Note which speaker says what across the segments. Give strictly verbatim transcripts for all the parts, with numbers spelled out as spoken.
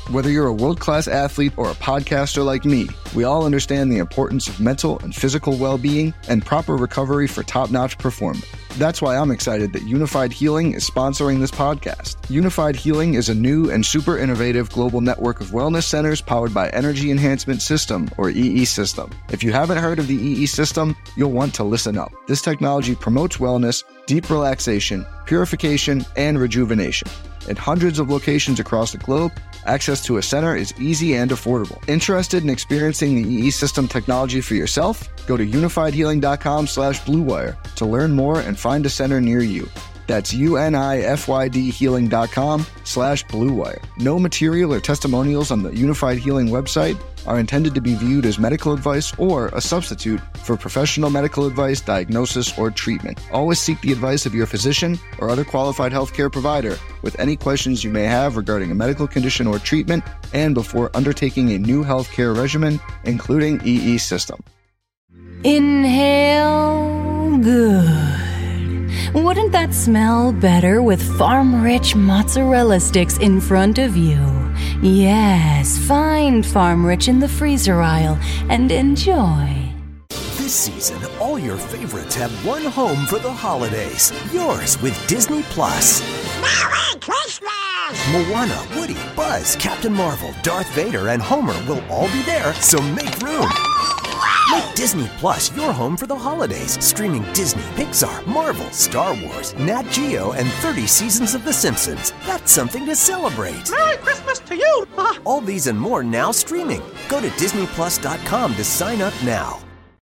Speaker 1: Whether you're a world-class athlete or a podcaster like me, we all understand the importance of mental and physical well-being and proper recovery for top-notch performance. That's why I'm excited that Unified Healing is sponsoring this podcast. Unified Healing is a new and super innovative global network of wellness centers powered by Energy Enhancement System, or E E System. If you haven't heard of the E E System, you'll want to listen up. This technology promotes wellness, deep relaxation, purification, and rejuvenation. In hundreds of locations across the globe, access to a center is easy and affordable. Interested in experiencing the E E System technology for yourself? Go to unifiedhealing.com slash bluewire to learn more and find a center near you. That's U-N-I-F-Y-D healing.com slash bluewire. No material or testimonials on the Unified Healing website are intended to be viewed as medical advice or a substitute for professional medical advice, diagnosis, or treatment. Always seek the advice of your physician or other qualified healthcare provider with any questions you may have regarding a medical condition or treatment and before undertaking a new healthcare regimen, including E E System.
Speaker 2: Inhale, good. Wouldn't that smell better with farm-rich mozzarella sticks in front of you? Yes, find farm-rich in the freezer aisle and enjoy.
Speaker 3: This season, all your favorites have one home for the holidays. Yours with Disney Plus.
Speaker 4: Merry Christmas!
Speaker 3: Moana, Woody, Buzz, Captain Marvel, Darth Vader, and Homer will all be there, so make room. Make Disney Plus your home for the holidays, streaming Disney, Pixar, Marvel, Star Wars, Nat Geo, and thirty seasons of The Simpsons. That's something to celebrate.
Speaker 4: Merry Christmas to you!
Speaker 3: All these and more now streaming. Go to disney plus dot com to sign up now.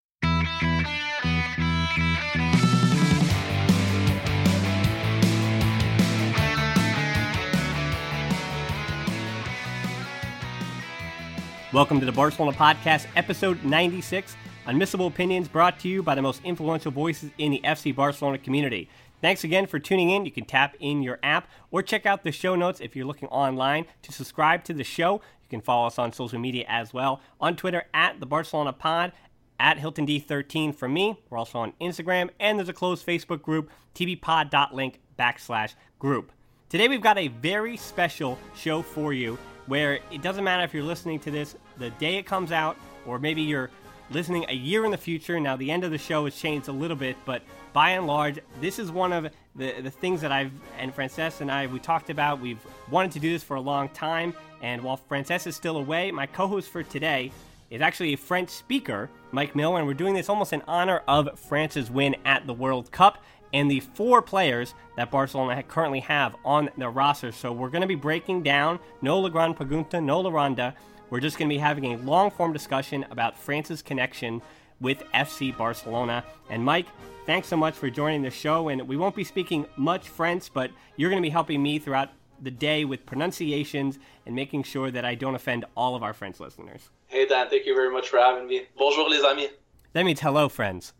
Speaker 5: Welcome to the Barcelona Podcast, episode ninety-six, Unmissable Opinions, brought to you by the most influential voices in the F C Barcelona community. Thanks again for tuning in. You can tap in your app or check out the show notes if you're looking online to subscribe to the show. You can follow us on social media as well. On Twitter, at the Barcelona Pod, at Hilton D thirteen for me. We're also on Instagram, and there's a closed Facebook group, tbpod.link backslash group. Today we've got a very special show for you, where it doesn't matter if you're listening to this the day it comes out, or maybe you're listening a year in the future. Now, the end of the show has changed a little bit, but by and large, this is one of the, the things that I've, and Frances and I, we talked about. We've wanted to do this for a long time, and while Frances is still away, my co-host for today is actually a French speaker, Mike Miller, and we're doing this almost in honor of France's win at the World Cup and the four players that Barcelona currently have on their roster. So we're going to be breaking down, no La Grande Pregunta, no La Ronda. We're just going to be having a long-form discussion about France's connection with F C Barcelona. And Mike, thanks so much for joining the show. And we won't be speaking much French, but you're going to be helping me throughout the day with pronunciations and making sure that I don't offend all of our French listeners.
Speaker 6: Hey Dan, thank you very much for having me. Bonjour les amis.
Speaker 5: That means hello, friends.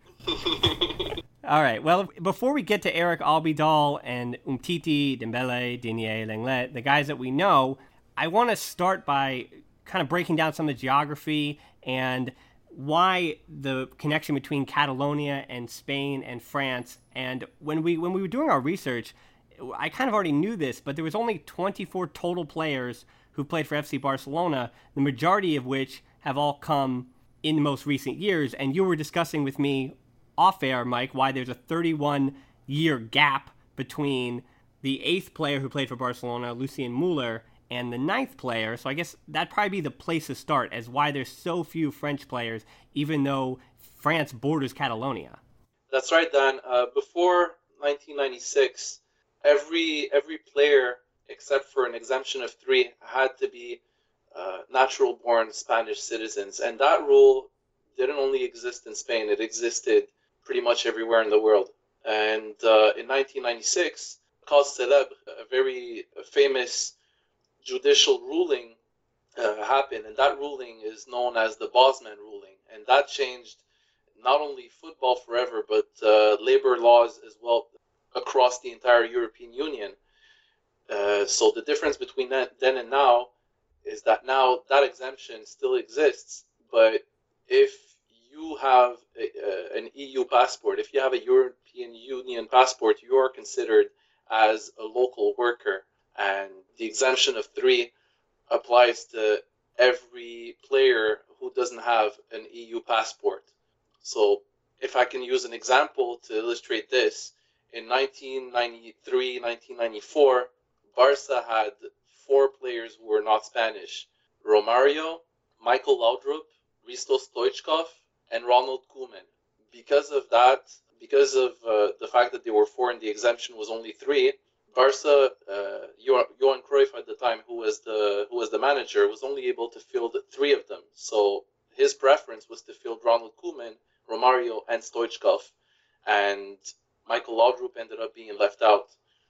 Speaker 5: All right, well, before we get to Eric Albidal and Umtiti, Dembele, Digne, Lenglet, the guys that we know, I want to start by kind of breaking down some of the geography and why the connection between Catalonia and Spain and France. And when we when we were doing our research, I kind of already knew this, but there was only twenty-four total players who played for F C Barcelona, the majority of which have all come in the most recent years. And you were discussing with me off air, Mike, why there's a thirty-one year gap between the eighth player who played for Barcelona, Lucien Muller, and the ninth player. So I guess that'd probably be the place to start as why there's so few French players, even though France borders Catalonia.
Speaker 6: That's right, Dan. Uh, before nineteen ninety-six, every every player, except for an exemption of three, had to be uh, natural-born Spanish citizens. And that rule didn't only exist in Spain. It existed pretty much everywhere in the world. And uh, in nineteen ninety-six, Cause Célèbre, a very famous judicial ruling uh, happened, and that ruling is known as the Bosman ruling. And that changed not only football forever, but uh, labor laws as well across the entire European Union. Uh, so the difference between that, then and now is that now that exemption still exists, but if you have a, uh, an E U passport, if you have a European Union passport, you are considered as a local worker, and the exemption of three applies to every player who doesn't have an E U passport. So if I can use an example to illustrate this, in nineteen ninety-three, nineteen ninety-four, Barca had four players who were not Spanish: Romario, Michael Laudrup, Risto Stoichkov, and Ronald Koeman. Because of that, because of uh, the fact that they were four and the exemption was only three, Barca, uh, Johan Cruyff at the time, who was the who was the manager, was only able to field three of them. So his preference was to field Ronald Koeman, Romario, and Stoichkov, and Michael Laudrup ended up being left out.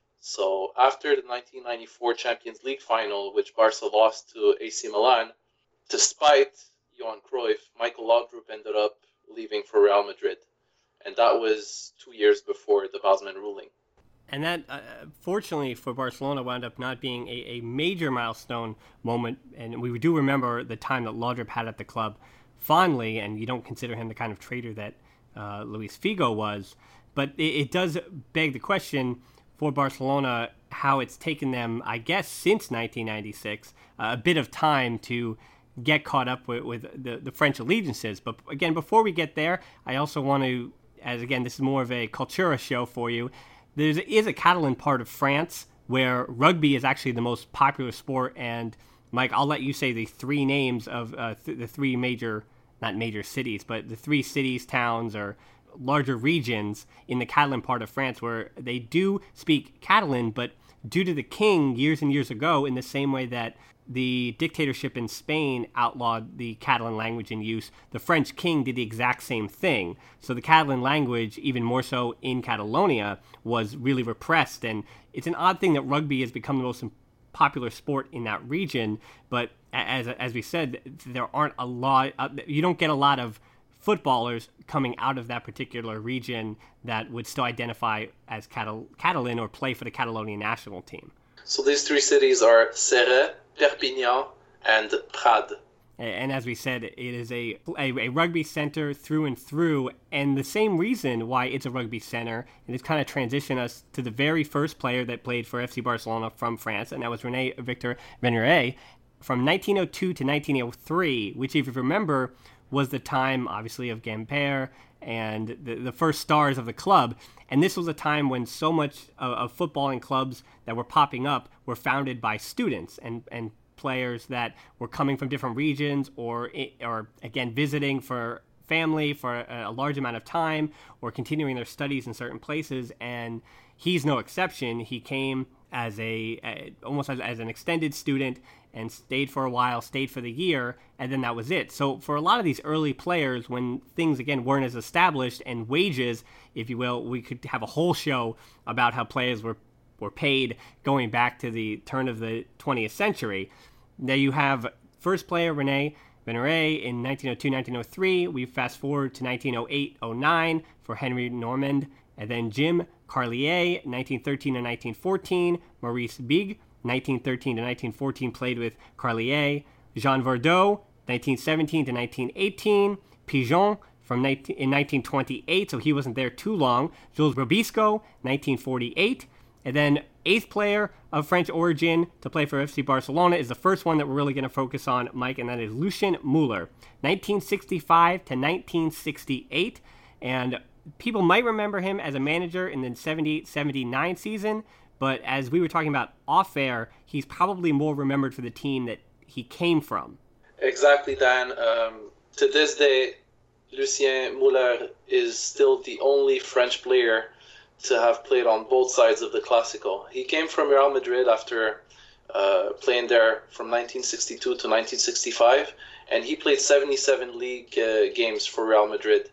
Speaker 6: So after the nineteen ninety-four Champions League final, which Barca lost to A C Milan, despite Johan Cruyff, Michael Laudrup ended up leaving for Real Madrid, and that was two years before the Bosman ruling.
Speaker 5: And that, uh, fortunately for Barcelona, wound up not being a, a major milestone moment. And we do remember the time that Laudrup had at the club fondly, and you don't consider him the kind of traitor that uh, Luis Figo was. But it, it does beg the question for Barcelona how it's taken them, I guess, since nineteen ninety-six, uh, a bit of time to get caught up with, with the, the French allegiances. But again, before we get there, I also want to, as again, this is more of a Cultura show for you, there is a Catalan part of France where rugby is actually the most popular sport. And Mike, I'll let you say the three names of uh, th- the three major, not major cities, but the three cities, towns, or larger regions in the Catalan part of France where they do speak Catalan, but due to the king years and years ago, in the same way that the dictatorship in Spain outlawed the Catalan language in use, the French king did the exact same thing. So the Catalan language, even more so in Catalonia, was really repressed. And it's an odd thing that rugby has become the most popular sport in that region. But as as we said, there aren't a lot, uh, you don't get a lot of footballers coming out of that particular region that would still identify as Catal- Catalan or play for the Catalonian national team.
Speaker 6: So these three cities are Serres, Perpignan, and Prades.
Speaker 5: And as we said, it is a, a a rugby center through and through, and the same reason why it's a rugby center, and it's kind of transitioned us to the very first player that played for F C Barcelona from France, and that was René Victor Venere, from nineteen oh two to nineteen oh three, which, if you remember, was the time, obviously, of Gamper and the, the first stars of the club. And this was a time when so much of, of footballing clubs that were popping up were founded by students and, and players that were coming from different regions or, or again, visiting for family for a, a large amount of time or continuing their studies in certain places. And he's no exception. He came as a, a almost as, as an extended student and stayed for a while, stayed for the year, and then that was it. So for a lot of these early players, when things, again, weren't as established, and wages, if you will, we could have a whole show about how players were, were paid going back to the turn of the twentieth century. Now you have first player, René Venere, in nineteen oh two nineteen oh three. We fast forward to nineteen oh eight oh nine for Henry Normand, and then Jim Carlier, nineteen thirteen to nineteen fourteen, Maurice Big, nineteen thirteen to nineteen fourteen, played with Carlier, Jean Verdeau, nineteen seventeen to nineteen eighteen, Pigeon from nineteen, in nineteen twenty-eight, so he wasn't there too long, Jules Robisco, nineteen forty-eight, and then eighth player of French origin to play for F C Barcelona is the first one that we're really going to focus on, Mike, and that is Lucien Muller, nineteen sixty-five to nineteen sixty-eight, and people might remember him as a manager in the seventy-eight seventy-nine season, but as we were talking about off-air, he's probably more remembered for the team that he came from.
Speaker 6: Exactly, Dan. Um, to this day, Lucien Muller is still the only French player to have played on both sides of the Classico. He came from Real Madrid after uh, playing there from nineteen sixty-two to nineteen sixty-five, and he played seventy-seven league uh, games for Real Madrid.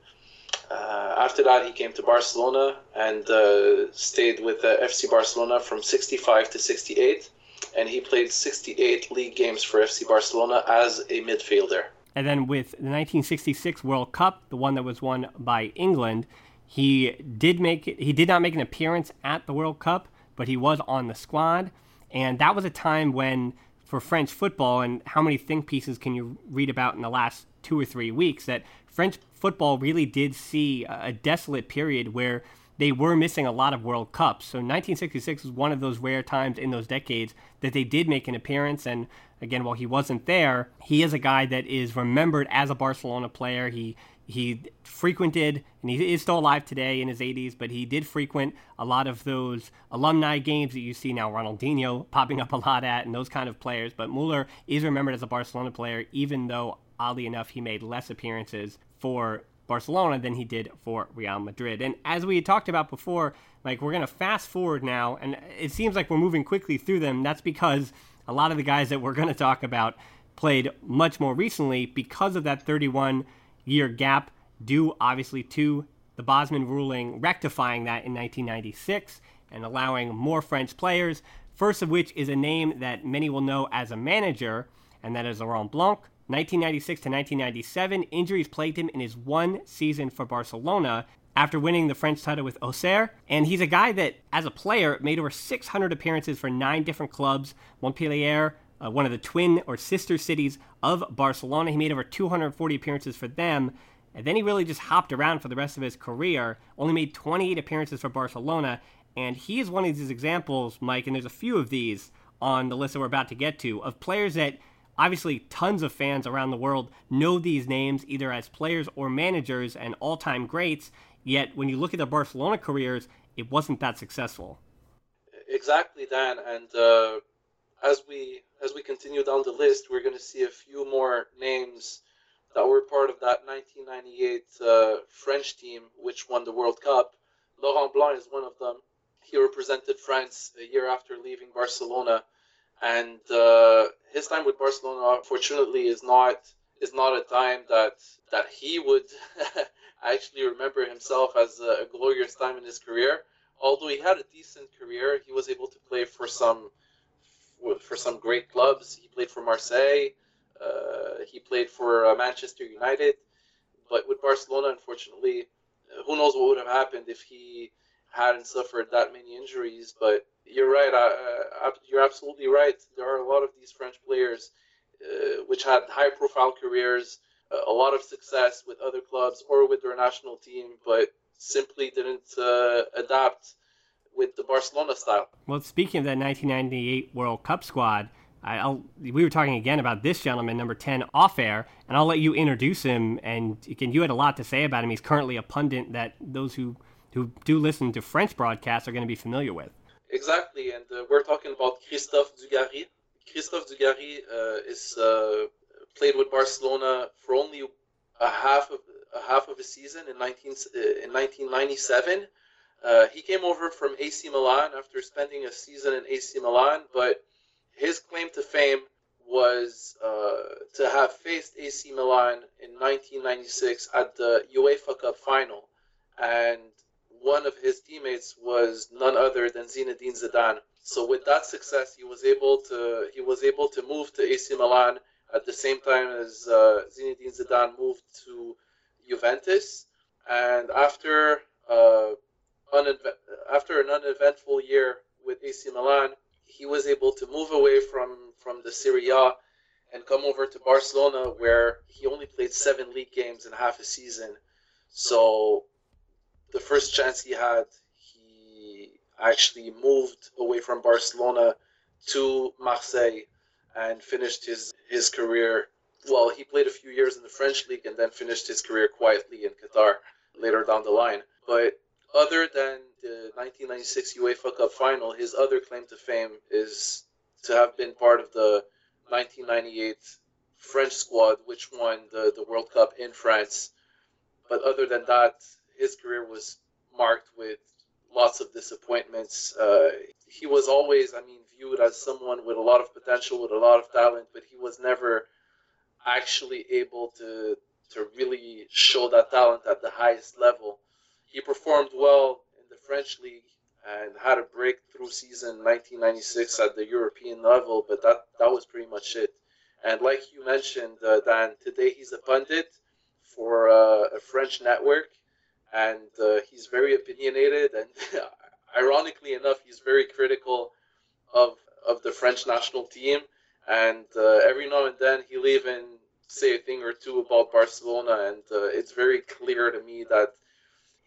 Speaker 6: Uh, after that, he came to Barcelona and uh, stayed with uh, F C Barcelona from sixty-five to sixty-eight, and he played sixty-eight league games for F C Barcelona as a midfielder.
Speaker 5: And then with the nineteen sixty-six World Cup, the one that was won by England, he did make it, he did not make an appearance at the World Cup, but he was on the squad, and that was a time when, for French football, and how many think pieces can you read about in the last two or three weeks, that French football really did see a desolate period where they were missing a lot of World Cups. So nineteen sixty-six was one of those rare times in those decades that they did make an appearance. And again, while he wasn't there, he is a guy that is remembered as a Barcelona player. He he frequented, and he is still alive today in his eighties, but he did frequent a lot of those alumni games that you see now Ronaldinho popping up a lot at and those kind of players. But Müller is remembered as a Barcelona player, even though, oddly enough, he made less appearances for Barcelona than he did for Real Madrid. And as we had talked about before, like, we're going to fast forward now, and it seems like we're moving quickly through them. That's because a lot of the guys that we're going to talk about played much more recently because of that thirty-one year gap, due obviously to the Bosman ruling rectifying that in nineteen ninety-six and allowing more French players, first of which is a name that many will know as a manager, and that is Laurent Blanc. nineteen ninety-six to nineteen ninety-seven, injuries plagued him in his one season for Barcelona after winning the French title with Auxerre. And he's a guy that, as a player, made over six hundred appearances for nine different clubs. Montpellier, uh, one of the twin or sister cities of Barcelona. He made over two hundred forty appearances for them. And then he really just hopped around for the rest of his career, only made twenty-eight appearances for Barcelona. And he is one of these examples, Mike, and there's a few of these on the list that we're about to get to, of players that obviously tons of fans around the world know these names either as players or managers and all-time greats, yet when you look at their Barcelona careers, it wasn't that successful.
Speaker 6: Exactly, Dan. And uh, as we as we continue down the list, we're going to see a few more names that were part of that nineteen ninety-eight uh, French team, which won the World Cup. Laurent Blanc is one of them. He represented France a year after leaving Barcelona. And uh, his time with Barcelona, unfortunately, is not is not a time that that he would actually remember himself as a, a glorious time in his career. Although he had a decent career, he was able to play for some for some great clubs. He played for Marseille. Uh, he played for uh, Manchester United. But with Barcelona, unfortunately, uh, who knows what would have happened if he hadn't suffered that many injuries. But you're right. Uh, uh, you're absolutely right. There are a lot of these French players uh, which had high-profile careers, uh, a lot of success with other clubs or with their national team, but simply didn't uh, adapt with the Barcelona style.
Speaker 5: Well, speaking of that nineteen ninety-eight World Cup squad, I'll, we were talking again about this gentleman, number ten, off air, and I'll let you introduce him. And again, you had a lot to say about him. He's currently a pundit that those who, who do listen to French broadcasts are going to be familiar with.
Speaker 6: Exactly, and uh, we're talking about Christophe Dugarry. Christophe Dugarry uh, is uh, played with Barcelona for only a half of a half of a season in nineteen uh, in nineteen ninety-seven. Uh, he came over from A C Milan after spending a season in A C Milan, but his claim to fame was uh, to have faced A C Milan in nineteen ninety-six at the UEFA Cup final, and one of his teammates was none other than Zinedine Zidane. So with that success, he was able to he was able to move to A C Milan at the same time as uh, Zinedine Zidane moved to Juventus. And after uh, unevent- after an uneventful year with A C Milan, he was able to move away from, from the Serie A and come over to Barcelona, where he only played seven league games in half a season. So the first chance he had, he actually moved away from Barcelona to Marseille and finished his, his career. Well, he played a few years in the French league and then finished his career quietly in Qatar later down the line. But other than the nineteen ninety-six UEFA Cup final, his other claim to fame is to have been part of the nineteen ninety-eight French squad, which won the, the World Cup in France. But other than that, his career was marked with lots of disappointments. Uh, he was always, I mean, viewed as someone with a lot of potential, with a lot of talent, but he was never actually able to to really show that talent at the highest level. He performed well in the French league and had a breakthrough season in nineteen ninety-six at the European level, but that, that was pretty much it. And like you mentioned, uh, Dan, today he's a pundit for uh, a French network, and uh, he's very opinionated, and ironically enough, he's very critical of of the French national team, and uh, every now and then he'll even say a thing or two about Barcelona, and uh, it's very clear to me that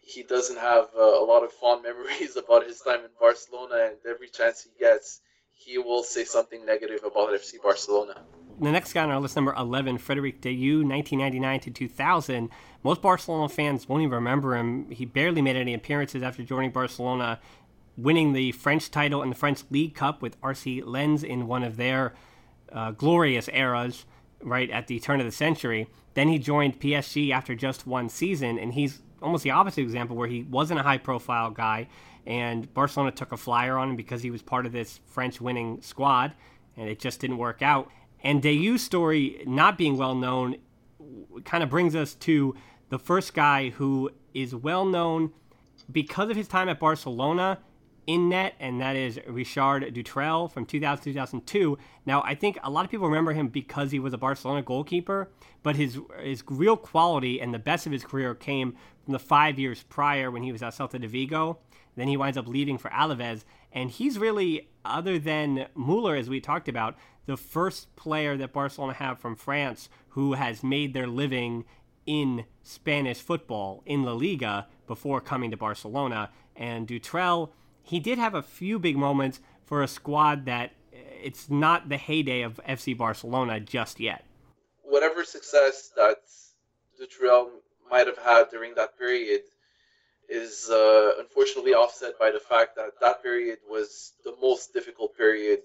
Speaker 6: he doesn't have uh, a lot of fond memories about his time in Barcelona, and every chance he gets, he will say something negative about F C Barcelona.
Speaker 5: The next guy on our list, number eleven, Frédéric Dayoux, nineteen ninety-nine to two thousand. Most Barcelona fans won't even remember him. He barely made any appearances after joining Barcelona, winning the French title and the French League Cup with R C Lens in one of their uh, glorious eras, right at the turn of the century. Then he joined P S G after just one season, and he's almost the opposite example where he wasn't a high-profile guy, and Barcelona took a flyer on him because he was part of this French winning squad, and it just didn't work out. And Dayoux' story not being well known kind of brings us to the first guy who is well known because of his time at Barcelona in net, and that is Richard Dutrell from two thousand to two thousand two. Now, I think a lot of people remember him because he was a Barcelona goalkeeper, but his his real quality and the best of his career came from the five years prior when he was at Celta de Vigo. Then he winds up leaving for Alaves, and he's really, other than Müller, as we talked about, the first player that Barcelona have from France who has made their living in Spanish football, in La Liga, before coming to Barcelona. And Dutrell, he did have a few big moments for a squad that it's not the heyday of F C Barcelona just yet.
Speaker 6: Whatever success that Dutrell might have had during that period is uh, unfortunately offset by the fact that that period was the most difficult period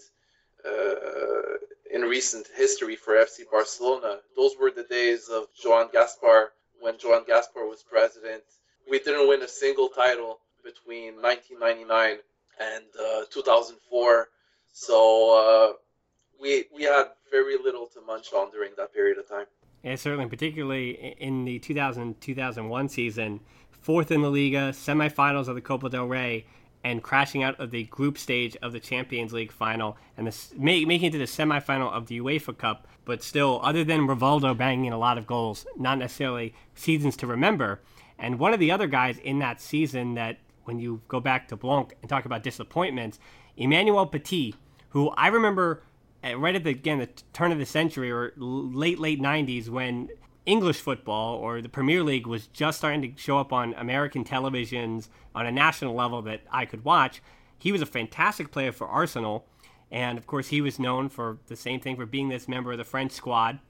Speaker 6: uh, in recent history for F C Barcelona. Those were the days of Joan Gaspar, when Joan Gaspar was president. We didn't win a single title between nineteen ninety-nine and uh, two thousand four, so uh, we we had very little to munch on during that period of time.
Speaker 5: And certainly, particularly in the two thousand two thousand one season, fourth in the Liga, semifinals of the Copa del Rey, and crashing out of the group stage of the Champions League final, and the, make, making it to the semifinal of the UEFA Cup. But still, other than Rivaldo banging in a lot of goals, not necessarily seasons to remember. And one of the other guys in that season that, when you go back to Blanc and talk about disappointments, Emmanuel Petit, who I remember right at the, again, the turn of the century or late, late nineties when English football or the Premier League was just starting to show up on American televisions on a national level that I could watch. He was a fantastic player for Arsenal, and of course he was known for the same thing, for being this member of the French squad,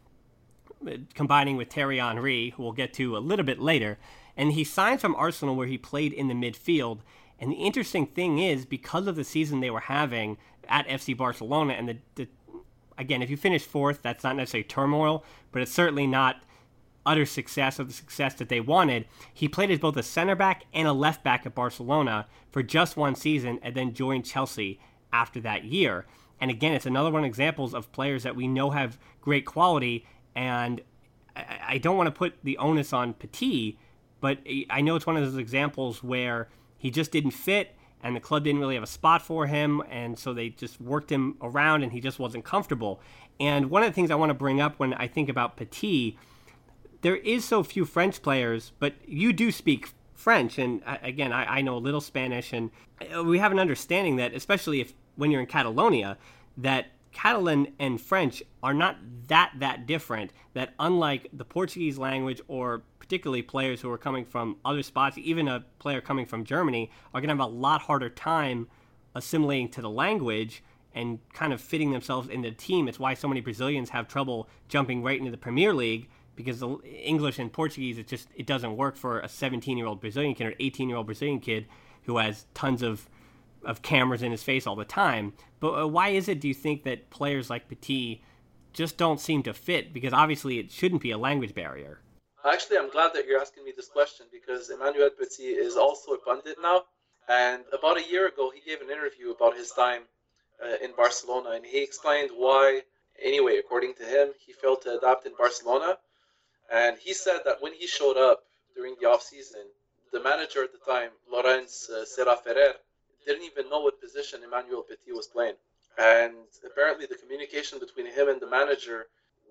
Speaker 5: combining with Thierry Henry, who we'll get to a little bit later. And he signed from Arsenal, where he played in the midfield. And the interesting thing is, because of the season they were having at F C Barcelona, and the, the again, if you finish fourth, that's not necessarily turmoil, but it's certainly not utter success or the success that they wanted. He played as both a center back and a left back at Barcelona for just one season, and then joined Chelsea after that year. And again, it's another one of examples of players that we know have great quality, and I, I don't want to put the onus on Petit, but I know it's one of those examples where he just didn't fit, and the club didn't really have a spot for him, and so they just worked him around, and he just wasn't comfortable. And one of the things I want to bring up when I think about Petit, there is so few French players, but you do speak French, and again, I, I know a little Spanish, and we have an understanding that, especially if when you're in Catalonia, that Catalan and French are not that that different, that unlike the Portuguese language, or particularly players who are coming from other spots, even a player coming from Germany, are going to have a lot harder time assimilating to the language and kind of fitting themselves into the team. It's why so many Brazilians have trouble jumping right into the Premier League, because the English and Portuguese, it just it doesn't work for a seventeen-year-old Brazilian kid or eighteen-year-old Brazilian kid who has tons of of cameras in his face all the time. But uh, why is it, do you think, that players like Petit just don't seem to fit? Because obviously it shouldn't be a language barrier.
Speaker 6: Actually, I'm glad that you're asking me this question, because Emmanuel Petit is also a pundit now. And about a year ago, he gave an interview about his time uh, in Barcelona, and he explained why, anyway, according to him, he failed to adapt in Barcelona. And he said that when he showed up during the off-season, the manager at the time, Laurence uh, Serra Ferrer, didn't even know what position Emmanuel Petit was playing. And apparently the communication between him and the manager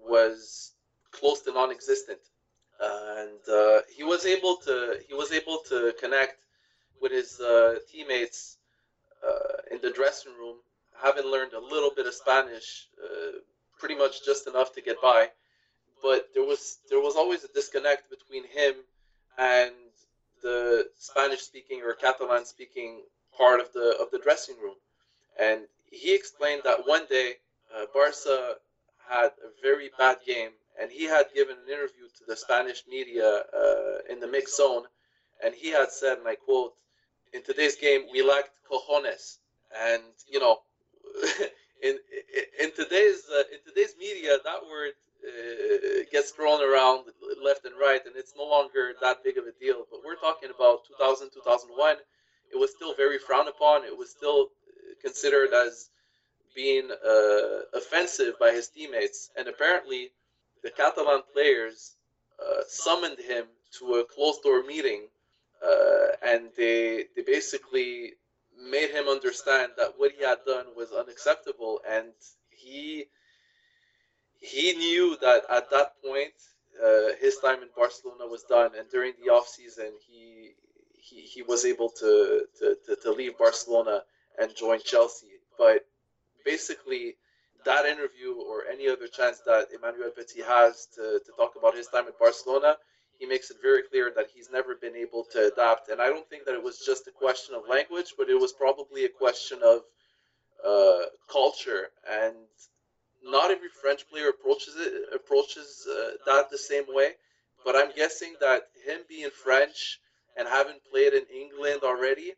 Speaker 6: was close to non-existent. And uh, he was able to he was able to connect with his uh, teammates uh, in the dressing room, having learned a little bit of Spanish, uh, pretty much just enough to get by. But there was there was always a disconnect between him and the Spanish-speaking or Catalan-speaking part of the of the dressing room. And he explained that one day uh, Barca had a very bad game, and he had given an interview to the Spanish media uh, in the mixed zone, and he had said, and I quote, "In today's game, we lacked cojones." And you know, in in today's uh, in today's media, that word uh, gets thrown around left and right, and it's no longer that big of a deal. But we're talking about two thousand, two thousand one. It was still very frowned upon. It was still considered as being uh, offensive by his teammates. And apparently, the Catalan players uh, summoned him to a closed-door meeting, uh, and they they basically made him understand that what he had done was unacceptable, and he he knew that at that point uh, his time in Barcelona was done, and during the off season he he, he was able to, to, to, to leave Barcelona and join Chelsea. But basically that interview or any other chance that Emmanuel Petit has to, to talk about his time at Barcelona, he makes it very clear that he's never been able to adapt. And I don't think that it was just a question of language, but it was probably a question of uh, culture. And not every French player approaches it approaches uh, that the same way. But I'm guessing that him being French and having played in England already,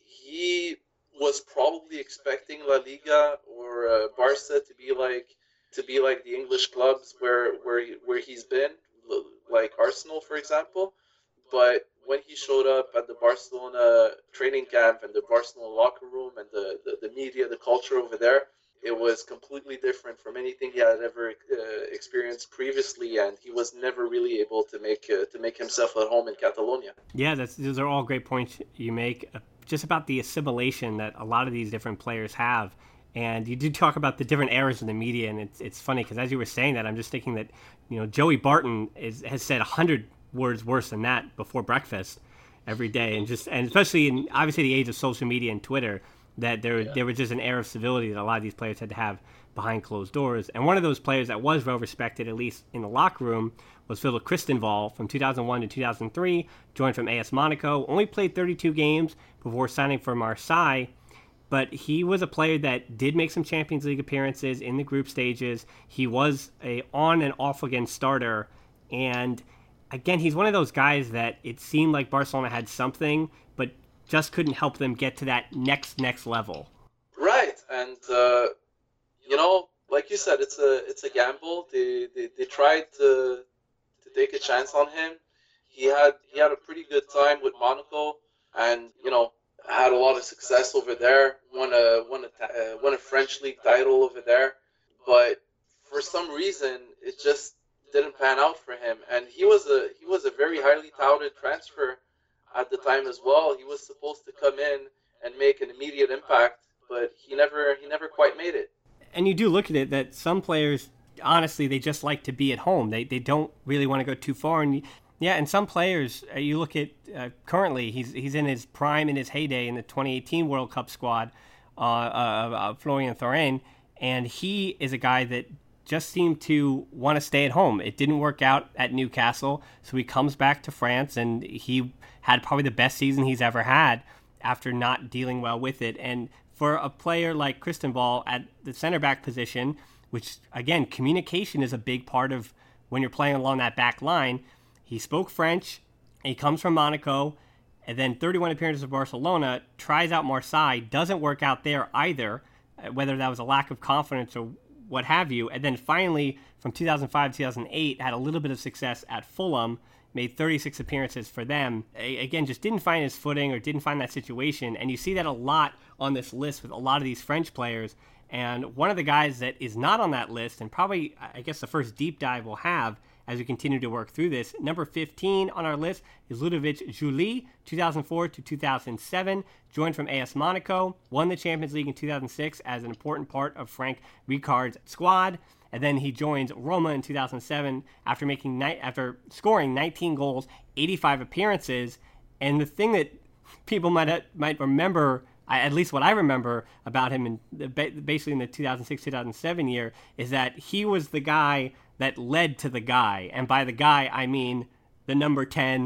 Speaker 6: he was probably expecting La Liga or uh, Barca to be like to be like the English clubs where where he, where he's been, like Arsenal, for example. But when he showed up at the Barcelona training camp and the Barcelona locker room and the, the, the media, the culture over there, it was completely different from anything he had ever uh, experienced previously, and he was never really able to make uh, to make himself at home in Catalonia.
Speaker 5: Yeah, that's, those are all great points you make, uh, just about the assimilation that a lot of these different players have. And you did talk about the different eras in the media, and it's it's funny because as you were saying that, I'm just thinking that, you know, Joey Barton is, has said a hundred words worse than that before breakfast every day, and just and especially in obviously the age of social media and Twitter, that there yeah. there was just an air of civility that a lot of these players had to have behind closed doors. And one of those players that was well respected, at least in the locker room, was Philippe Christenval from two thousand one to two thousand three, joined from A S Monaco, only played thirty-two games before signing for Marseille. But he was a player that did make some Champions League appearances in the group stages. He was a on and off again starter. And again, he's one of those guys that it seemed like Barcelona had something, but just couldn't help them get to that next, next level.
Speaker 6: Right. And, uh, you know, like you said, it's a it's a gamble. They, they, they tried to to take a chance on him. He had, he had a pretty good time with Monaco, and, you know, had a lot of success over there, won a won a uh, won a French league title over there, but for some reason it just didn't pan out for him. And he was a he was a very highly touted transfer at the time as well. He was supposed to come in and make an immediate impact, but he never he never quite made it.
Speaker 5: And you do look at it that some players, honestly, they just like to be at home. They they don't really want to go too far. And yeah, and some players, uh, you look at uh, currently, he's he's in his prime, in his heyday in the twenty eighteen World Cup squad, uh, uh, uh, Florian Thauvin, and he is a guy that just seemed to want to stay at home. It didn't work out at Newcastle, so he comes back to France, and he had probably the best season he's ever had after not dealing well with it. And for a player like Christenval at the center back position, which, again, communication is a big part of when you're playing along that back line. He spoke French, he comes from Monaco, and then thirty-one appearances for Barcelona, tries out Marseille, doesn't work out there either, whether that was a lack of confidence or what have you. And then finally, from two thousand five to two thousand eight, had a little bit of success at Fulham, made thirty-six appearances for them. Again, just didn't find his footing or didn't find that situation. And you see that a lot on this list with a lot of these French players. And one of the guys that is not on that list, and probably, I guess, the first deep dive we'll have as we continue to work through this, number fifteen on our list is Ludovic Joly, two thousand four to two thousand seven, joined from A S Monaco, won the Champions League in two thousand six as an important part of Frank Rijkaard's squad, and then he joins Roma in two thousand seven after making ni- after scoring nineteen goals, eighty-five appearances. And the thing that people might might remember, at least what I remember about him in the, basically in the two thousand six two thousand seven year, is that he was the guy that led to the guy. And by the guy, I mean the number ten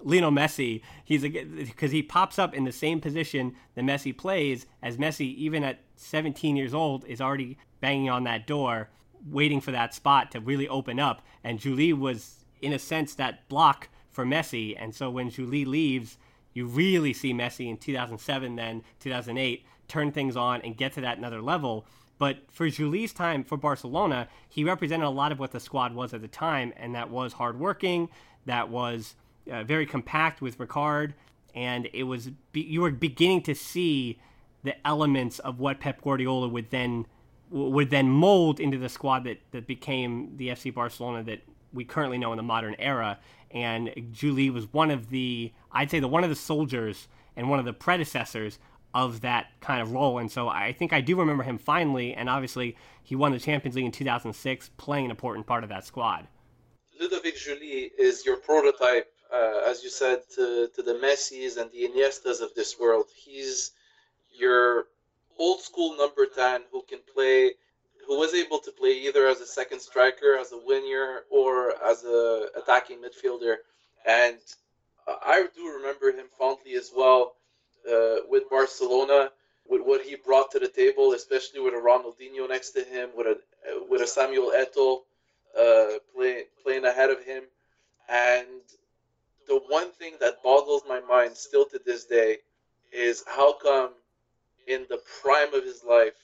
Speaker 5: Lionel Messi. He's because he pops up in the same position that Messi plays, as Messi, even at seventeen years old, is already banging on that door, waiting for that spot to really open up. And Julie was, in a sense, that block for Messi. And so when Julie leaves, you really see Messi in two thousand seven, then two thousand eight, turn things on and get to that another level. But for Julie's time for Barcelona, he represented a lot of what the squad was at the time, and that was hardworking, that was uh, very compact with Ricard, and it was be- you were beginning to see the elements of what Pep Guardiola would then would then mold into the squad that, that became the F C Barcelona that we currently know in the modern era. And Julie was one of the, I'd say, the one of the soldiers and one of the predecessors of that kind of role. And so I think I do remember him finally, and obviously he won the Champions League in two thousand six, playing an important part of that squad.
Speaker 6: Ludovic Julie is your prototype, uh, as you said, to, to the Messis and the Iniestas of this world. He's your old school number ten who can play, who was able to play either as a second striker, as a winger, or as a attacking midfielder. And I do remember him fondly as well uh, with Barcelona, with what he brought to the table, especially with a Ronaldinho next to him, with a with a Samuel Eto'o uh, play, playing ahead of him. And the one thing that boggles my mind still to this day is how come in the prime of his life,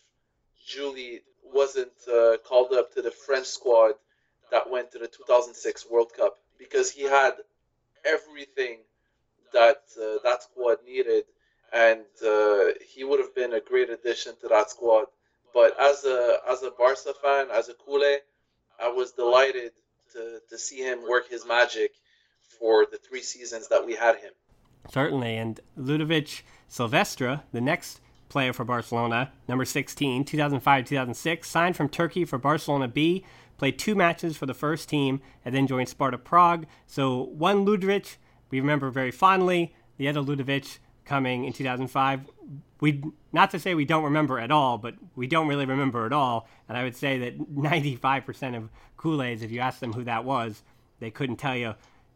Speaker 6: Julie wasn't uh, called up to the French squad that went to the two thousand six World Cup, because he had everything that uh, that squad needed, and uh, he would have been a great addition to that squad. But as a as a Barca fan, as a Culé, I was delighted to, to see him work his magic for the three seasons that we had him.
Speaker 5: Certainly, and Ludovic Silvestre, the next player for Barcelona, number sixteen, two thousand five to two thousand six, signed from Turkey for Barcelona B, played two matches for the first team, and then joined Sparta Prague. So one Ludovic we remember very fondly, the other Ludovic coming in two thousand five. We not to say we don't remember at all, but we don't really remember at all. And I would say that ninety-five percent of Culés, if you asked them who that was, they couldn't tell you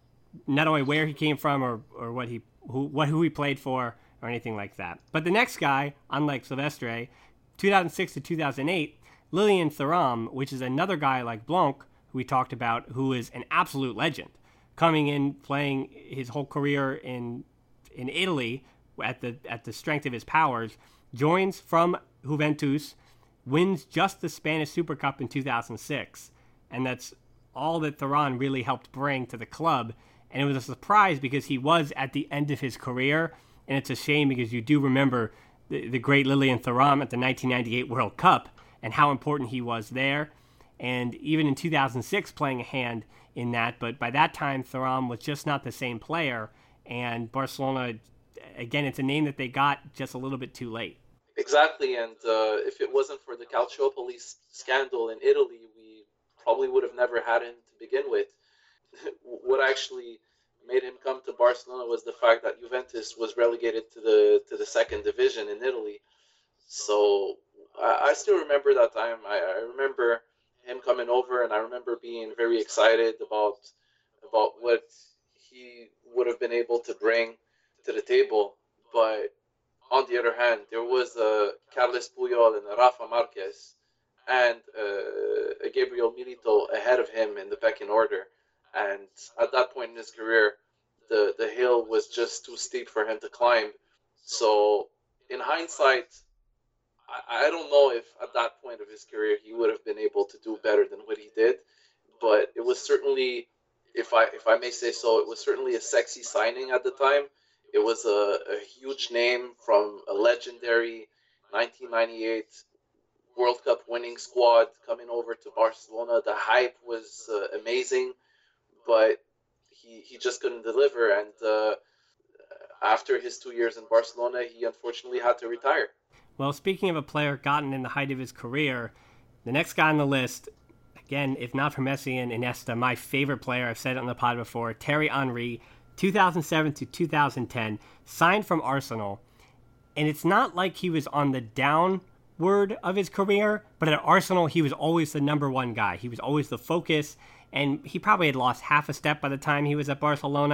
Speaker 5: not only where he came from or, or what he who what who he played for, or anything like that. But the next guy, unlike Silvestre, two thousand six to two thousand eight, Lilian Thuram, which is another guy like Blanc, who we talked about, who is an absolute legend, coming in, playing his whole career in in Italy at the at the strength of his powers, joins from Juventus, wins just the Spanish Super Cup in two thousand six, and that's all that Thuram really helped bring to the club. And it was a surprise because he was at the end of his career. And it's a shame because you do remember the, the great Lilian Thuram at the nineteen ninety-eight World Cup and how important he was there. And even in two thousand six playing a hand in that. But by that time, Thuram was just not the same player. And Barcelona, again, it's a name that they got just a little bit too late.
Speaker 6: Exactly. And uh, if it wasn't for the Calciopoli scandal in Italy, we probably would have never had him to begin with. What actually made him come to Barcelona was the fact that Juventus was relegated to the to the second division in Italy. So I, I still remember that time. I, I remember him coming over, and I remember being very excited about about what he would have been able to bring to the table. But on the other hand, there was uh, Carles Puyol and Rafa Marquez and uh, Gabriel Milito ahead of him in the pecking order. And at that point in his career, the, the hill was just too steep for him to climb. So in hindsight, I, I don't know if at that point of his career he would have been able to do better than what he did. But it was certainly, if I if I may say so, it was certainly a sexy signing at the time. It was a, a huge name from a legendary nineteen ninety-eight World Cup winning squad coming over to Barcelona. The hype was uh, amazing. But he, he just couldn't deliver, and uh, after his two years in Barcelona, he unfortunately had to retire.
Speaker 5: Well, speaking of a player gotten in the height of his career, the next guy on the list, again, if not for Messi and Iniesta, my favorite player, I've said it on the pod before, Thierry Henry, two thousand seven to two thousand ten, signed from Arsenal, and it's not like he was on the downward of his career, but at Arsenal, he was always the number one guy. He was always the focus. And he probably had lost half a step by the time he was at Barcelona,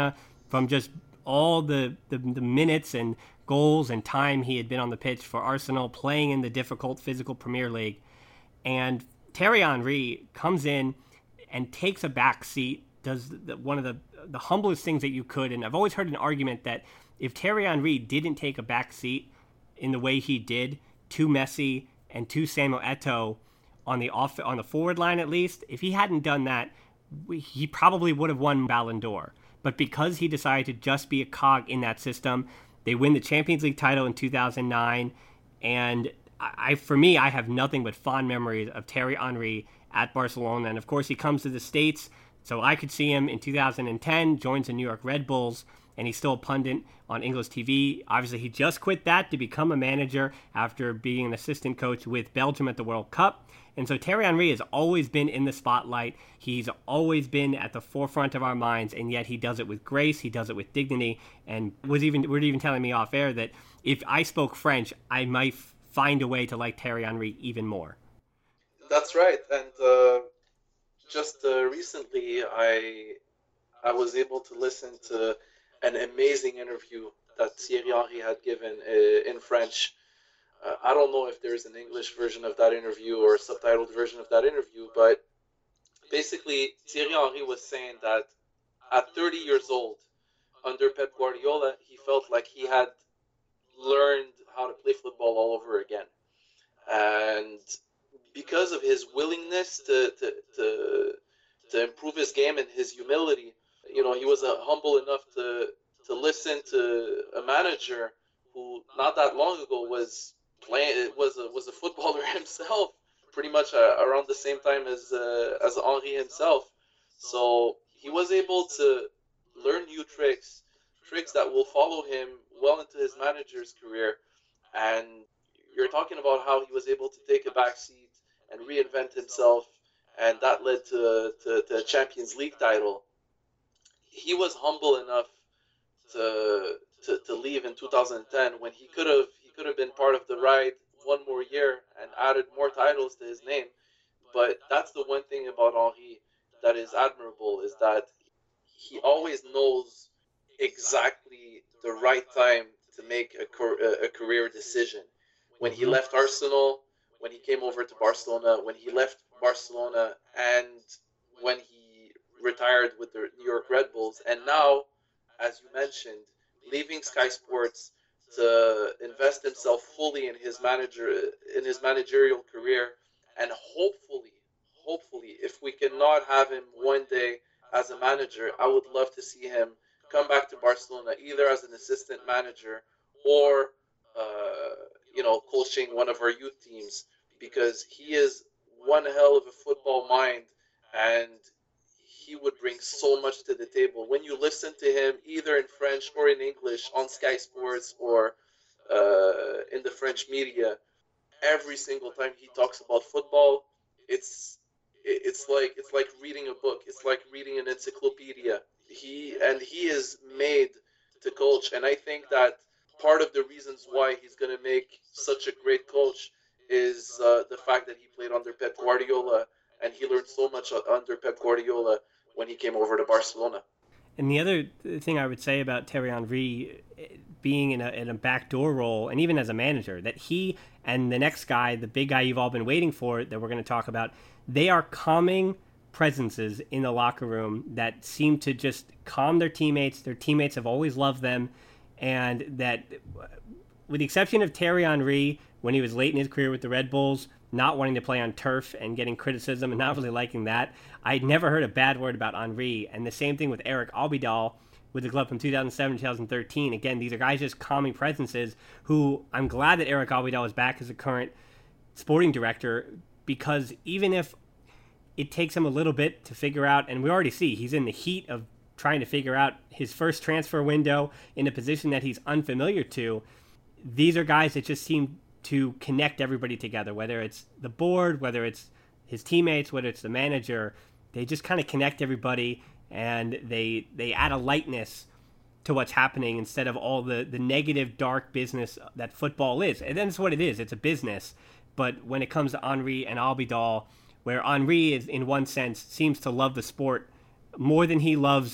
Speaker 5: from just all the, the, the minutes and goals and time he had been on the pitch for Arsenal, playing in the difficult physical Premier League. And Thierry Henry comes in and takes a back seat, does the, one of the, the humblest things that you could. And I've always heard an argument that if Thierry Henry didn't take a back seat in the way he did to Messi and to Samuel Eto'o on the off on the forward line, at least, if he hadn't done that, we, he probably would have won Ballon d'Or. But because he decided to just be a cog in that system, they win the Champions League title in two thousand nine. And I, for me, I have nothing but fond memories of Thierry Henry at Barcelona. And of course, he comes to the States, so I could see him in two thousand ten, joins the New York Red Bulls, and he's still a pundit on English T V. Obviously, he just quit that to become a manager after being an assistant coach with Belgium at the World Cup. And so Thierry Henry has always been in the spotlight. He's always been at the forefront of our minds, and yet he does it with grace. He does it with dignity. And was even were even telling me off air that if I spoke French, I might find a way to like Thierry Henry even more.
Speaker 6: That's right. And uh, just uh, recently, I I was able to listen to an amazing interview that Thierry Henry had given uh, in French. Uh, I don't know if there's an English version of that interview or a subtitled version of that interview, but basically Thierry Henry was saying that at thirty years old, under Pep Guardiola, he felt like he had learned how to play football all over again. And because of his willingness to, to, to, to improve his game and his humility, you know, he was uh, humble enough to, to listen to a manager who not that long ago was playing was a, was a footballer himself, pretty much uh, around the same time as uh, as Henry himself. So he was able to learn new tricks, tricks that will follow him well into his manager's career. And you're talking about how he was able to take a back seat and reinvent himself, and that led to to, to a Champions League title. He was humble enough to to, to leave in two thousand ten when he could have he could have been part of the ride one more year and added more titles to his name. But that's the one thing about Henry that is admirable, is that he always knows exactly the right time to make a, a career decision. When he left Arsenal, when he came over to Barcelona, when he left Barcelona, and when he retired with the New York Red Bulls, and now, as you mentioned, leaving Sky Sports to invest himself fully in his manager in his managerial career, and hopefully, hopefully, if we cannot have him one day as a manager, I would love to see him come back to Barcelona either as an assistant manager or uh, you know, coaching one of our youth teams, because he is one hell of a football mind, and he would bring so much to the table. When you listen to him, either in French or in English, on Sky Sports or uh, in the French media, every single time he talks about football, it's it's like it's like reading a book. It's like reading an encyclopedia. He and he is made to coach, and I think that part of the reasons why he's going to make such a great coach is uh, the fact that he played under Pep Guardiola, and he learned so much under Pep Guardiola when he came over to Barcelona.
Speaker 5: And the other thing I would say about Thierry Henry being in a, in a backdoor role, and even as a manager, that he and the next guy, the big guy you've all been waiting for that we're going to talk about, they are calming presences in the locker room that seem to just calm their teammates. Their teammates have always loved them. And that, with the exception of Thierry Henry, when he was late in his career with the Red Bulls, not wanting to play on turf and getting criticism and not really liking that, I'd never heard a bad word about Henry. And the same thing with Eric Abidal with the club from two thousand seven to two thousand thirteen. Again, these are guys just calming presences who I'm glad that Eric Abidal is back as the current sporting director, because even if it takes him a little bit to figure out, and we already see he's in the heat of trying to figure out his first transfer window in a position that he's unfamiliar to, these are guys that just seem to connect everybody together, whether it's the board, whether it's his teammates, whether it's the manager. They just kind of connect everybody, and they they add a lightness to what's happening instead of all the, the negative, dark business that football is. And that's what it is. It's a business. But when it comes to Henry and Abidal, where Henry is, in one sense, seems to love the sport more than he loves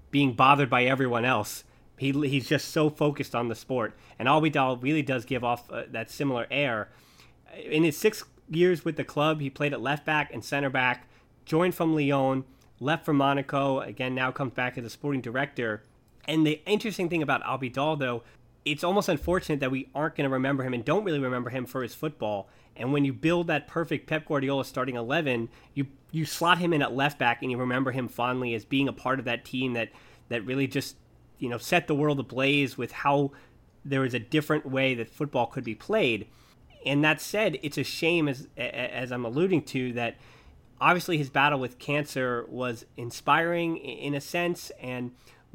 Speaker 5: being bothered by everyone else. He he's just so focused on the sport, and Abidal really does give off uh, that similar air. In his six years with the club, he played at left back and center back. Joined from Lyon, left for Monaco. Again, now comes back as a sporting director. And the interesting thing about Abidal, though, it's almost unfortunate that we aren't going to remember him and don't really remember him for his football. And when you build that perfect Pep Guardiola starting eleven, you you slot him in at left back and you remember him fondly as being a part of that team that that really just, you know, set the world ablaze with how there was a different way that football could be played. And that said, it's a shame, as as I'm alluding to, that obviously his battle with cancer was inspiring in a sense, and